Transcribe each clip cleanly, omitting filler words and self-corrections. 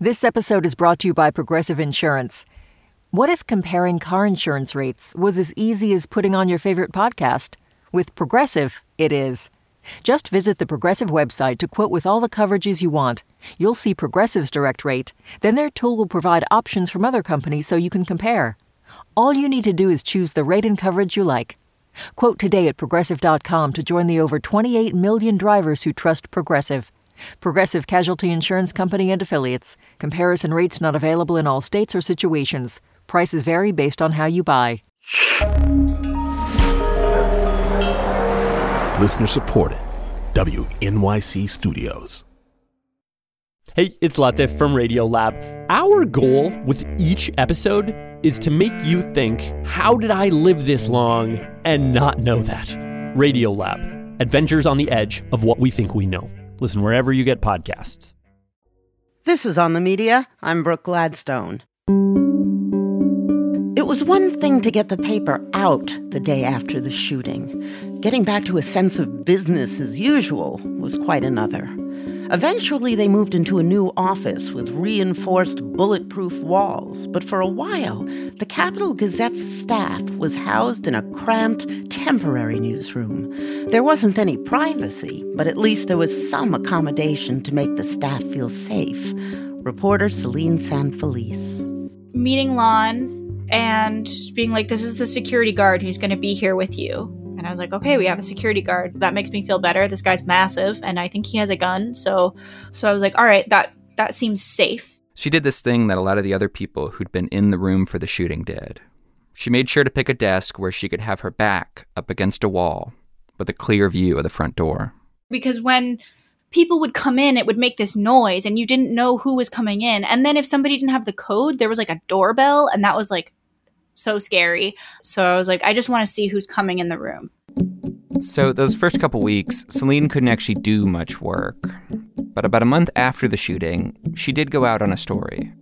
This episode is brought to you by Progressive Insurance. What if comparing car insurance rates was as easy as putting on your favorite podcast? With Progressive, it is. Just visit the Progressive website to quote with all the coverages you want. You'll see Progressive's direct rate. Then their tool will provide options from other companies so you can compare. All you need to do is choose the rate and coverage you like. Quote today at Progressive.com to join the over 28 million drivers who trust Progressive. Progressive Casualty Insurance Company and Affiliates. Comparison rates not available in all states or situations. Prices vary based on how you buy. Listener supported. WNYC Studios. Hey, it's Latif from Radiolab. Our goal with each episode is to make you think, how did I live this long and not know that? Radiolab. Adventures on the edge of what we think we know. Listen wherever you get podcasts. This is On the Media. I'm Brooke Gladstone. It was one thing to get the paper out the day after the shooting. Getting back to a sense of business as usual was quite another. Eventually, they moved into a new office with reinforced bulletproof walls. But for a while, the Capital Gazette's staff was housed in a cramped, temporary newsroom. There wasn't any privacy, but at least there was some accommodation to make the staff feel safe. Reporter Celine Sanfelice. Meeting Lon and being like, this is the security guard who's going to be here with you. And I was like, okay, we have a security guard. That makes me feel better. This guy's massive, and I think he has a gun. So I was like, all right, that seems safe. She did this thing that a lot of the other people who'd been in the room for the shooting did. She made sure to pick a desk where she could have her back up against a wall with a clear view of the front door. Because when people would come in, it would make this noise, and you didn't know who was coming in. And then if somebody didn't have the code, there was like a doorbell, and that was like so scary. So I was like, I just want to see who's coming in the room. So those first couple weeks, Celine couldn't actually do much work. But about a month after the shooting, she did go out on a story.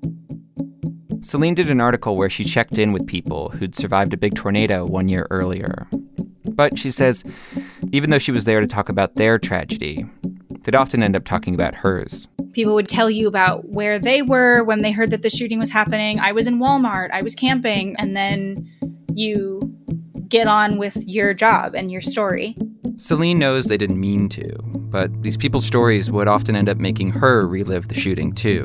Celine did an article where she checked in with people who'd survived a big tornado 1 year earlier. But she says, even though she was there to talk about their tragedy, they'd often end up talking about hers. People would tell you about where they were when they heard that the shooting was happening. I was in Walmart, I was camping, and then you get on with your job and your story. Celine knows they didn't mean to, but these people's stories would often end up making her relive the shooting too,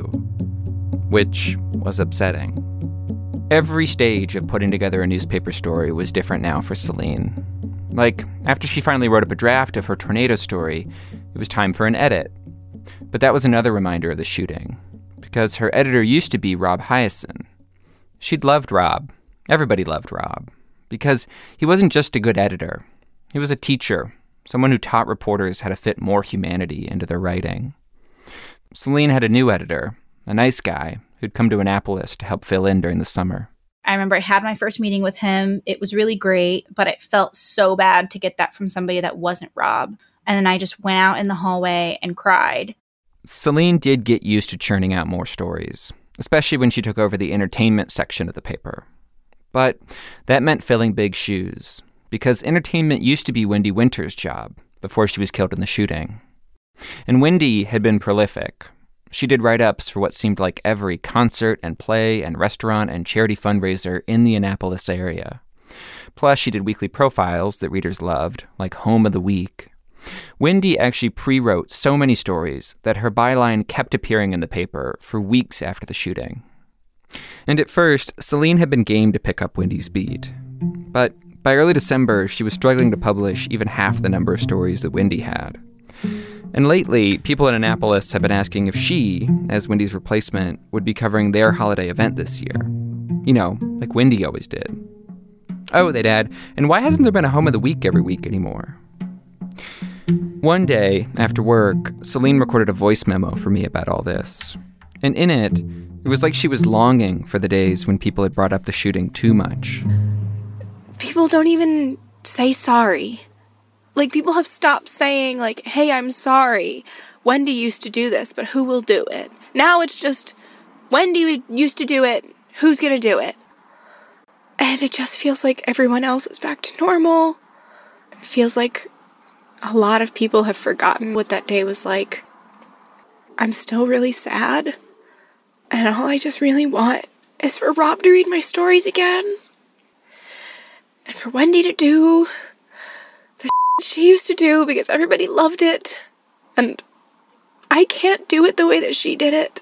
which was upsetting. Every stage of putting together a newspaper story was different now for Celine. Like, after she finally wrote up a draft of her tornado story, it was time for an edit. But that was another reminder of the shooting, because her editor used to be Rob Hyacin. She'd loved Rob. Everybody loved Rob, because he wasn't just a good editor. He was a teacher, someone who taught reporters how to fit more humanity into their writing. Celine had a new editor, a nice guy, who'd come to Annapolis to help fill in during the summer. I remember I had my first meeting with him. It was really great, but it felt so bad to get that from somebody that wasn't Rob. And then I just went out in the hallway and cried. Celine did get used to churning out more stories, especially when she took over the entertainment section of the paper. But that meant filling big shoes, because entertainment used to be Wendy Winter's job before she was killed in the shooting. And Wendy had been prolific. She did write-ups for what seemed like every concert and play and restaurant and charity fundraiser in the Annapolis area. Plus, she did weekly profiles that readers loved, like Home of the Week. Wendy actually pre-wrote so many stories that her byline kept appearing in the paper for weeks after the shooting. And at first, Celine had been game to pick up Wendy's beat. But by early December, she was struggling to publish even half the number of stories that Wendy had. And lately, people in Annapolis have been asking if she, as Wendy's replacement, would be covering their holiday event this year. You know, like Wendy always did. Oh, they'd add, and why hasn't there been a Home of the Week every week anymore? One day, after work, Celine recorded a voice memo for me about all this. And in it, it was like she was longing for the days when people had brought up the shooting too much. People don't even say sorry. Like, people have stopped saying, like, hey, I'm sorry. Wendy used to do this, but who will do it? Now it's just, Wendy used to do it, who's gonna do it? And it just feels like everyone else is back to normal. It feels like a lot of people have forgotten what that day was like. I'm still really sad. And all I just really want is for Rob to read my stories again. And for Wendy to do the she used to do because everybody loved it. And I can't do it the way that she did it.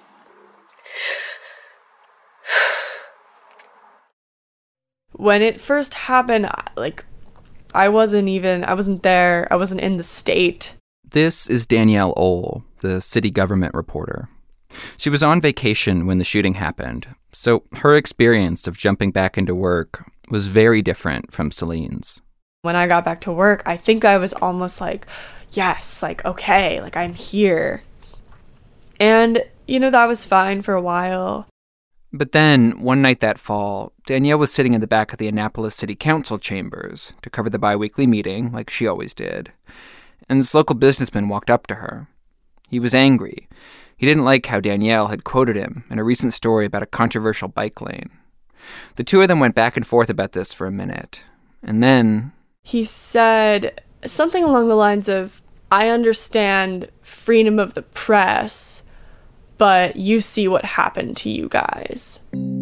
When it first happened, I wasn't there. I wasn't in the state. This is Danielle Ohl, the city government reporter. She was on vacation when the shooting happened, so her experience of jumping back into work was very different from Celine's. When I got back to work, I think I was almost yes, okay, I'm here. And, that was fine for a while. But then, one night that fall, Danielle was sitting in the back of the Annapolis City Council chambers to cover the bi-weekly meeting, like she always did. And this local businessman walked up to her. He was angry. He didn't like how Danielle had quoted him in a recent story about a controversial bike lane. The two of them went back and forth about this for a minute. And then... he said something along the lines of, I understand freedom of the press, but you see what happened to you guys.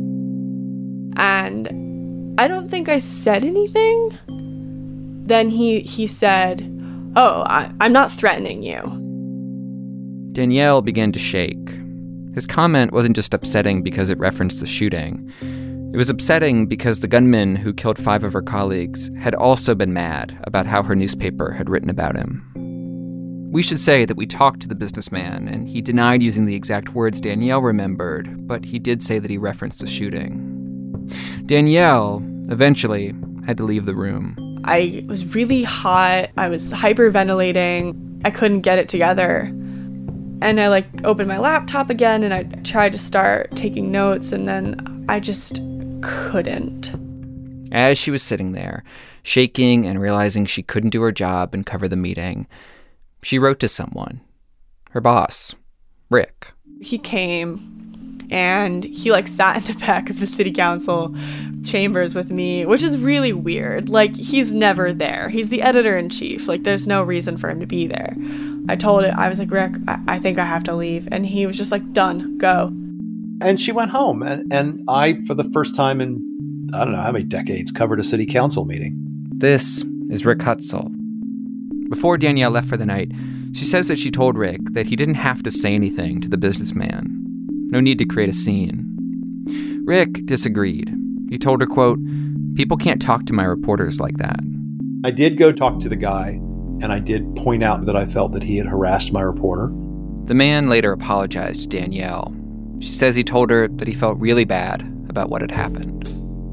And I don't think I said anything. Then he said, oh, I'm not threatening you. Danielle began to shake. His comment wasn't just upsetting because it referenced the shooting. It was upsetting because the gunman who killed 5 of her colleagues had also been mad about how her newspaper had written about him. We should say that we talked to the businessman, and he denied using the exact words Danielle remembered, but he did say that he referenced the shooting. Danielle eventually had to leave the room. I was really hot. I was hyperventilating. I couldn't get it together. And I opened my laptop again and I tried to start taking notes, and then I just couldn't. As she was sitting there, shaking and realizing she couldn't do her job and cover the meeting, she wrote to someone. Her boss, Rick. He came and he sat in the back of the city council chambers with me, which is really weird. He's never there. He's the editor-in-chief. There's no reason for him to be there. I told it, I was like, Rick, I think I have to leave. And he was just done, go. And she went home. And I, for the first time in, I don't know how many decades, covered a city council meeting. This is Rick Hutzel. Before Danielle left for the night, she says that she told Rick that he didn't have to say anything to the businessman. No need to create a scene. Rick disagreed. He told her, quote, "People can't talk to my reporters like that." I did go talk to the guy, and I did point out that I felt that he had harassed my reporter. The man later apologized to Danielle. She says he told her that he felt really bad about what had happened.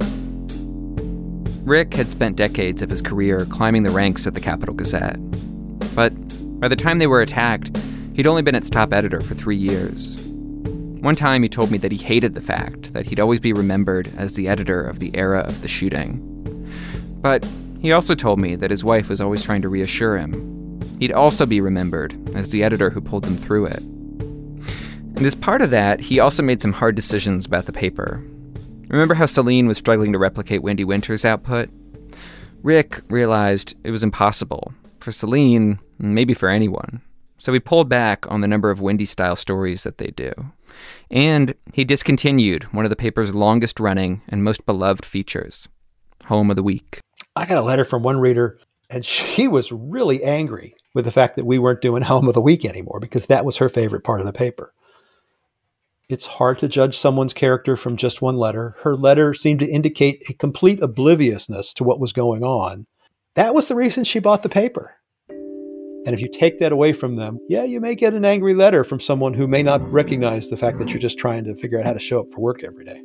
Rick had spent decades of his career climbing the ranks at the Capital Gazette. But by the time they were attacked, he'd only been its top editor for 3 years. One time he told me that he hated the fact that he'd always be remembered as the editor of the era of the shooting. But he also told me that his wife was always trying to reassure him. He'd also be remembered as the editor who pulled them through it. And as part of that, he also made some hard decisions about the paper. Remember how Celine was struggling to replicate Wendy Winter's output? Rick realized it was impossible for Celine, maybe for anyone. So he pulled back on the number of Wendy-style stories that they do. And he discontinued one of the paper's longest-running and most beloved features, Home of the Week. I got a letter from one reader, and she was really angry with the fact that we weren't doing Home of the Week anymore, because that was her favorite part of the paper. It's hard to judge someone's character from just one letter. Her letter seemed to indicate a complete obliviousness to what was going on. That was the reason she bought the paper. And if you take that away from them, yeah, you may get an angry letter from someone who may not recognize the fact that you're just trying to figure out how to show up for work every day.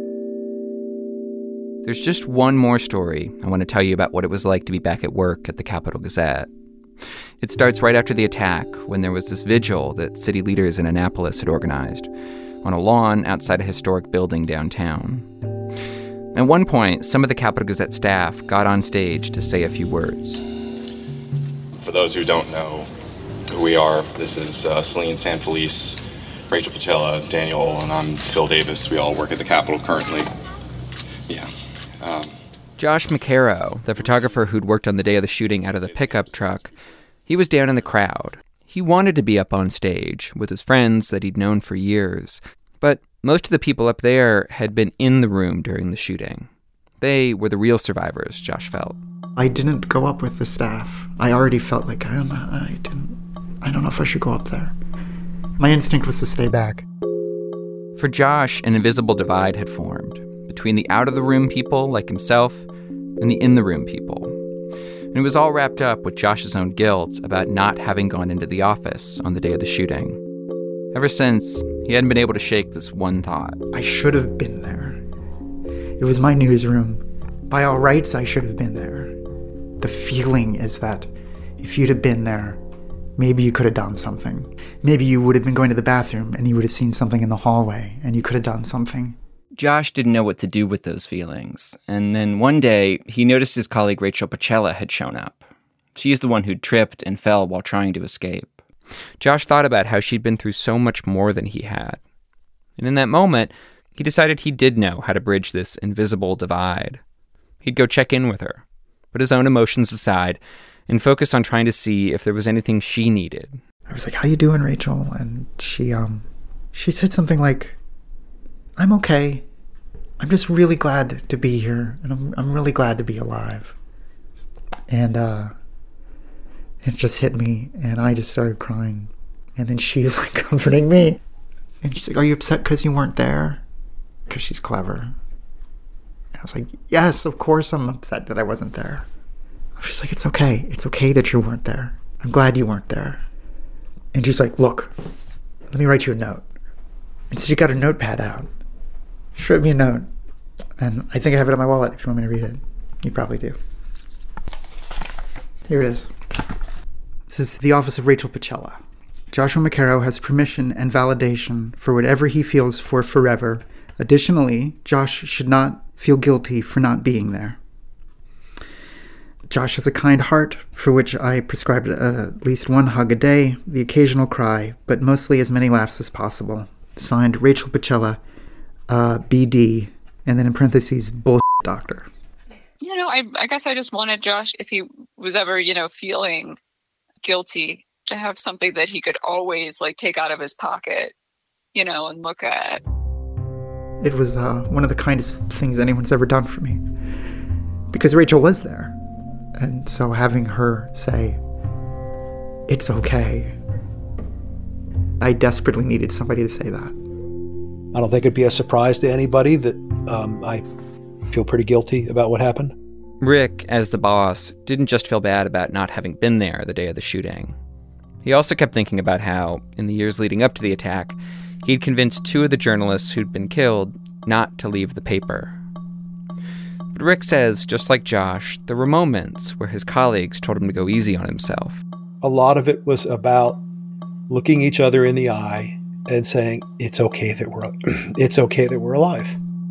There's just one more story I want to tell you about what it was like to be back at work at the Capital Gazette. It starts right after the attack, when there was this vigil that city leaders in Annapolis had organized on a lawn outside a historic building downtown. At one point, some of the Capital Gazette staff got on stage to say a few words. For those who don't know who we are, this is Celine Sanfelice, Rachel Pacella, Danielle Ohl, and I'm Phil Davis. We all work at the Capitol currently. Yeah. Josh McCarrow, the photographer who'd worked on the day of the shooting out of the pickup truck, he was down in the crowd. He wanted to be up on stage with his friends that he'd known for years, but Most of the people up there had been in the room during the shooting. They were the real survivors, Josh felt. I didn't go up with the staff. I already felt like, I don't know if I should go up there. My instinct was to stay back. For Josh, an invisible divide had formed between the out-of-the-room people like himself and the in-the-room people. And it was all wrapped up with Josh's own guilt about not having gone into the office on the day of the shooting. Ever since, he hadn't been able to shake this one thought. I should have been there. It was my newsroom. By all rights, I should have been there. The feeling is that if you'd have been there, maybe you could have done something. Maybe you would have been going to the bathroom and you would have seen something in the hallway and you could have done something. Josh didn't know what to do with those feelings. And then one day, he noticed his colleague Rachel Pacella had shown up. She's the one who'd tripped and fell while trying to escape. Josh thought about how she'd been through so much more than he had. And in that moment, he decided he did know how to bridge this invisible divide. He'd go check in with her, put his own emotions aside, and focus on trying to see if there was anything she needed. I was like, "How you doing, Rachel?" And she said something like, "I'm okay. I'm just really glad to be here, and I'm really glad to be alive." And it just hit me, and I just started crying. And then she's like comforting me. And she's like, "Are you upset because you weren't there?" Because she's clever. And I was like, "Yes, of course I'm upset that I wasn't there." She's like, "It's okay. It's okay that you weren't there. I'm glad you weren't there." And she's like, "Look, let me write you a note." And so she got her notepad out. She wrote me a note. And I think I have it in my wallet if you want me to read it. You probably do. Here it is. This is the office of Rachel Pacella. Joshua McCarrow has permission and validation for whatever he feels for forever. Additionally, Josh should not feel guilty for not being there. Josh has a kind heart for which I prescribed at least one hug a day, the occasional cry, but mostly as many laughs as possible. Signed, Rachel Pacella, BD, and then in parentheses, bullshit doctor. I guess I just wanted Josh, if he was ever, feeling guilty, to have something that he could always, take out of his pocket, and look at. It was one of the kindest things anyone's ever done for me. Because Rachel was there. And so having her say, "It's okay," I desperately needed somebody to say that. I don't think it'd be a surprise to anybody that I feel pretty guilty about what happened. Rick, as the boss, didn't just feel bad about not having been there the day of the shooting. He also kept thinking about how, in the years leading up to the attack, he'd convinced 2 of the journalists who'd been killed not to leave the paper. But Rick says, just like Josh, there were moments where his colleagues told him to go easy on himself. A lot of it was about looking each other in the eye and saying, it's okay that we're alive.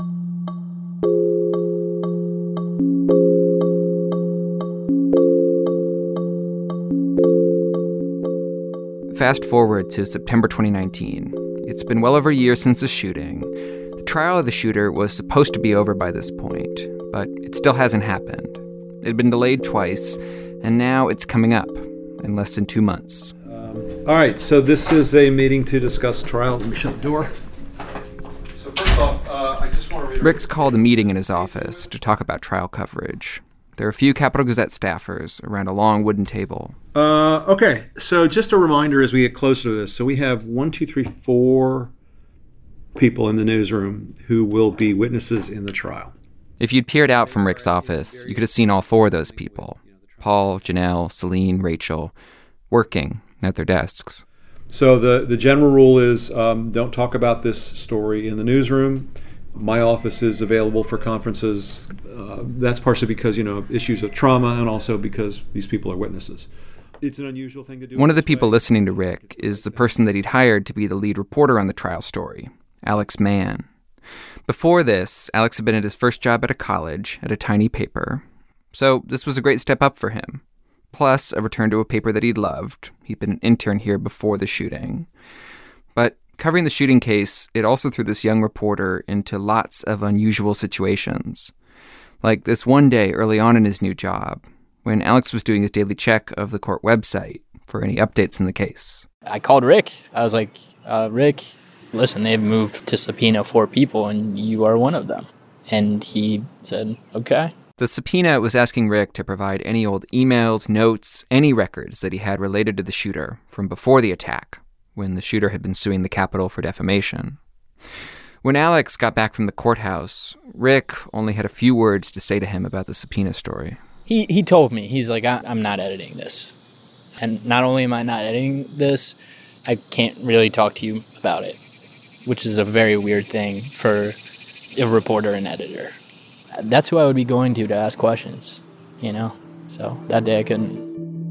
Fast forward to September 2019. It's been well over a year since the shooting. The trial of the shooter was supposed to be over by this point, but it still hasn't happened. It had been delayed twice, and now it's coming up in less than 2 months. All right, so this is a meeting to discuss trial. Let me shut the door. So first off, I just want to read... Rick's called a meeting in his office to talk about trial coverage. There are a few Capital Gazette staffers around a long wooden table. Okay, so just a reminder as we get closer to this. So we have 4 people in the newsroom who will be witnesses in the trial. If you'd peered out from Rick's office, you could have seen all 4 of those people. Paul, Janelle, Celine, Rachel, working at their desks. So the general rule is don't talk about this story in the newsroom. My office is available for conferences. That's partially because, issues of trauma and also because these people are witnesses. It's an unusual thing to do. One of the people listening to Rick is the person that he'd hired to be the lead reporter on the trial story, Alex Mann. Before this, Alex had been at his first job at a college at a tiny paper. So this was a great step up for him. Plus, a return to a paper that he'd loved. He'd been an intern here before the shooting. But covering the shooting case, it also threw this young reporter into lots of unusual situations. Like this one day early on in his new job, when Alex was doing his daily check of the court website for any updates in the case. I called Rick. I was like, Rick, listen, they've moved to subpoena 4 people and you are one of them. And he said, okay. The subpoena was asking Rick to provide any old emails, notes, any records that he had related to the shooter from before the attack, when the shooter had been suing the Capitol for defamation. When Alex got back from the courthouse, Rick only had a few words to say to him about the subpoena story. He told me, he's like, I'm not editing this. And not only am I not editing this, I can't really talk to you about it, which is a very weird thing for a reporter and editor. That's who I would be going to ask questions, you know? So that day I couldn't.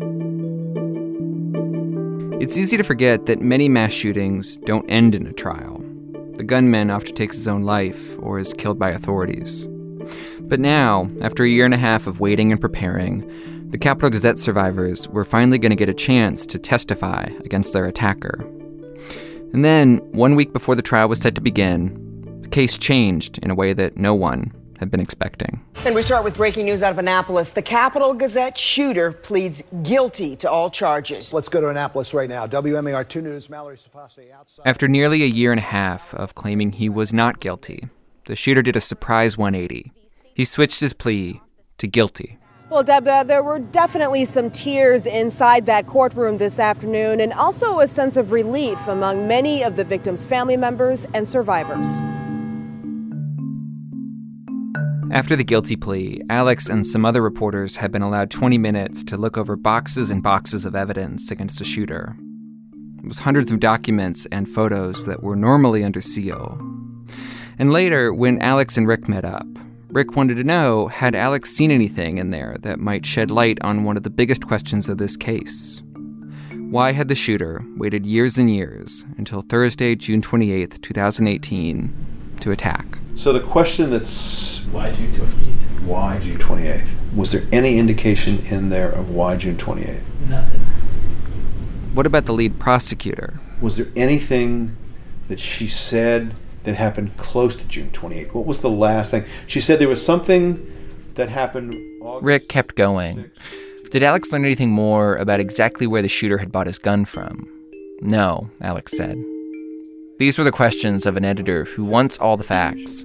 It's easy to forget that many mass shootings don't end in a trial. The gunman often takes his own life or is killed by authorities. But now, after a year and a half of waiting and preparing, the Capitol Gazette survivors were finally going to get a chance to testify against their attacker. And then, 1 week before the trial was set to begin, the case changed in a way that no one had been expecting. And we start with breaking news out of Annapolis. The Capitol Gazette shooter pleads guilty to all charges. Let's go to Annapolis right now. WMAR 2 News, Mallory Safasi outside. After nearly a year and a half of claiming he was not guilty, the shooter did a surprise 180. He switched his plea to guilty. Well, Deb, there were definitely some tears inside that courtroom this afternoon, and also a sense of relief among many of the victims' family members and survivors. After the guilty plea, Alex and some other reporters had been allowed 20 minutes to look over boxes and boxes of evidence against the shooter. It was hundreds of documents and photos that were normally under seal. And later, when Alex and Rick met up, Rick wanted to know, had Alex seen anything in there that might shed light on one of the biggest questions of this case? Why had the shooter waited years and years until Thursday, June 28th, 2018, to attack? So the question that's... Why June 28th? Why June 28th? Was there any indication in there of why June 28th? Nothing. What about the lead prosecutor? Was there anything that she said that happened close to June 28th? What was the last thing? She said there was something that happened August. Rick kept going. Did Alex learn anything more about exactly where the shooter had bought his gun from? No, Alex said. These were the questions of an editor who wants all the facts,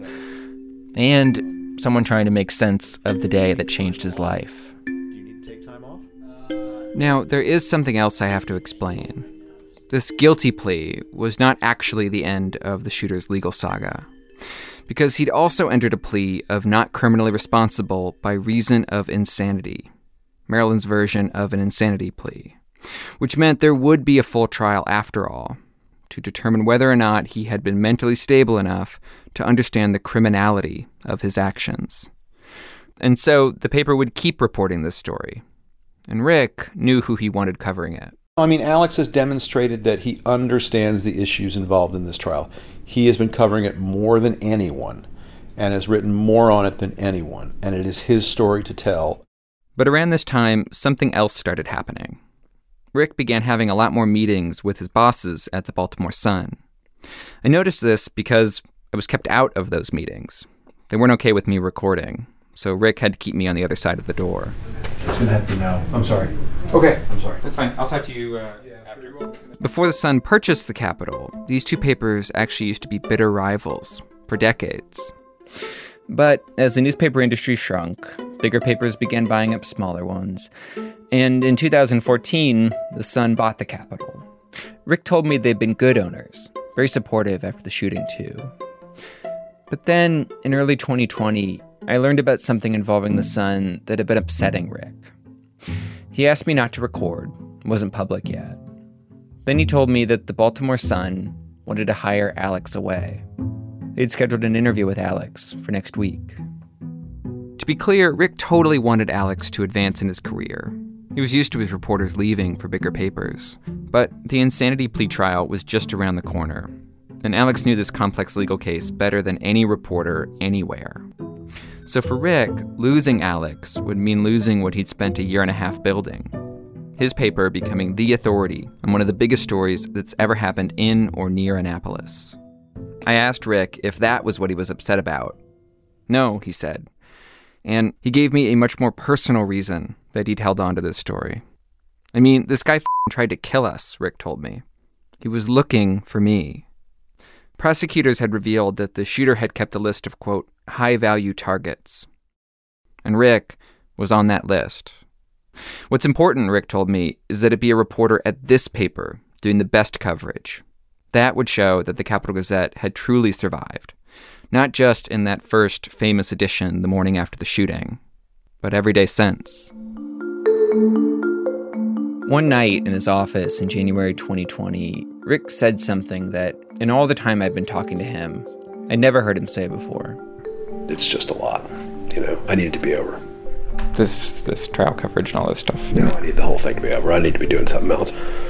and someone trying to make sense of the day that changed his life. Do you need to take time off? Now, there is something else I have to explain. This guilty plea was not actually the end of the shooter's legal saga, because he'd also entered a plea of not criminally responsible by reason of insanity, Maryland's version of an insanity plea, which meant there would be a full trial after all, to determine whether or not he had been mentally stable enough to understand the criminality of his actions. And so the paper would keep reporting this story, and Rick knew who he wanted covering it. I mean, Alex has demonstrated that he understands the issues involved in this trial. He has been covering it more than anyone and has written more on it than anyone, and it is his story to tell. But around this time, something else started happening. Rick began having a lot more meetings with his bosses at the Baltimore Sun. I noticed this because I was kept out of those meetings. They weren't okay with me recording, so Rick had to keep me on the other side of the door. It's going to have to know. I'm sorry. Okay. I'm sorry. That's fine. I'll talk to you after. Before the Sun purchased the Capitol, these two papers actually used to be bitter rivals for decades. But as the newspaper industry shrunk, bigger papers began buying up smaller ones. And in 2014, the Sun bought the Capitol. Rick told me they'd been good owners, very supportive after the shooting too. But then, in early 2020, I learned about something involving the Sun that had been upsetting Rick. He asked me not to record, it wasn't public yet. Then he told me that the Baltimore Sun wanted to hire Alex away. They'd scheduled an interview with Alex for next week. To be clear, Rick totally wanted Alex to advance in his career. He was used to his reporters leaving for bigger papers. But the insanity plea trial was just around the corner, and Alex knew this complex legal case better than any reporter anywhere. So for Rick, losing Alex would mean losing what he'd spent a year and a half building. His paper becoming the authority on one of the biggest stories that's ever happened in or near Annapolis. I asked Rick if that was what he was upset about. No, he said. And he gave me a much more personal reason that he'd held on to this story. I mean, this guy tried to kill us, Rick told me. He was looking for me. Prosecutors had revealed that the shooter had kept a list of, quote, high-value targets. And Rick was on that list. What's important, Rick told me, is that it be a reporter at this paper doing the best coverage. That would show that the Capital Gazette had truly survived, not just in that first famous edition the morning after the shooting, but every day since. One night in his office in January 2020, Rick said something that, in all the time I'd been talking to him, I'd never heard him say before. It's just a lot. I need it to be over. This trial coverage and all this stuff. No, I need the whole thing to be over. I need to be doing something else.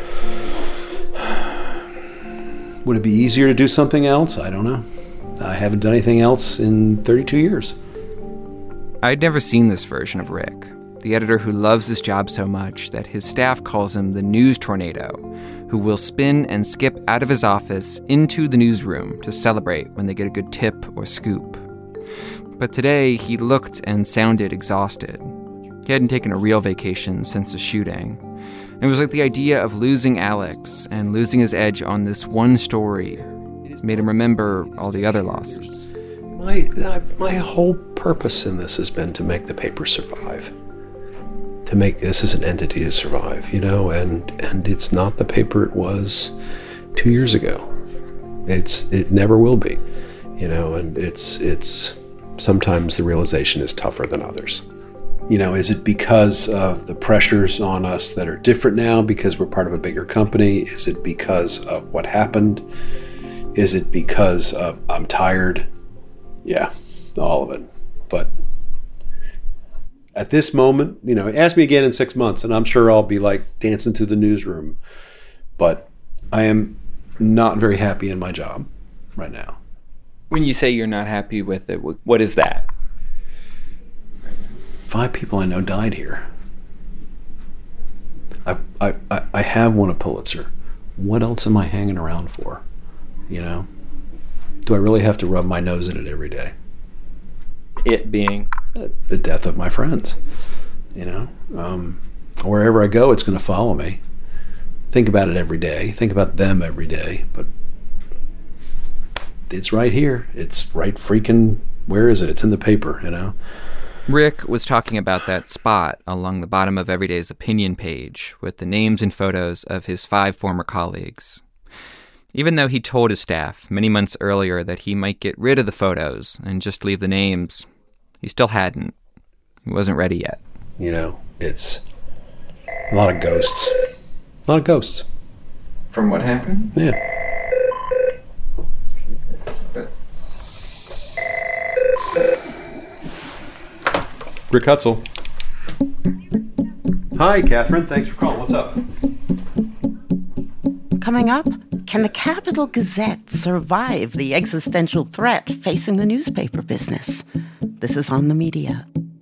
Would it be easier to do something else? I don't know. I haven't done anything else in 32 years. I'd never seen this version of Rick, the editor who loves his job so much that his staff calls him the news tornado, who will spin and skip out of his office into the newsroom to celebrate when they get a good tip or scoop. But today, he looked and sounded exhausted. He hadn't taken a real vacation since the shooting. It was like the idea of losing Alex and losing his edge on this one story made him remember all the other losses. My whole purpose in this has been to make the paper survive. To make this as an entity to survive, and it's not the paper it was 2 years ago. It never will be, and it's sometimes the realization is tougher than others. Is it because of the pressures on us that are different now because we're part of a bigger company? Is it because of what happened? Is it because of I'm tired? Yeah, all of it. But at this moment, ask me again in 6 months and I'm sure I'll be like dancing through the newsroom. But I am not very happy in my job right now. When you say you're not happy with it, what is that? 5 people I know died here. I have won a Pulitzer. What else am I hanging around for? Do I really have to rub my nose in it every day? It being? The death of my friends. Wherever I go, it's going to follow me. Think about it every day. Think about them every day. But it's right here. It's right freaking, where is it? It's in the paper, Rick was talking about that spot along the bottom of Everyday's opinion page with the names and photos of his 5 former colleagues. Even though he told his staff many months earlier that he might get rid of the photos and just leave the names, he still hadn't. He wasn't ready yet. It's a lot of ghosts. A lot of ghosts. From what happened? Yeah. Rick Hutzel. Hi, Catherine. Thanks for calling. What's up? Coming up, can the Capital Gazette survive the existential threat facing the newspaper business? This is On the Media.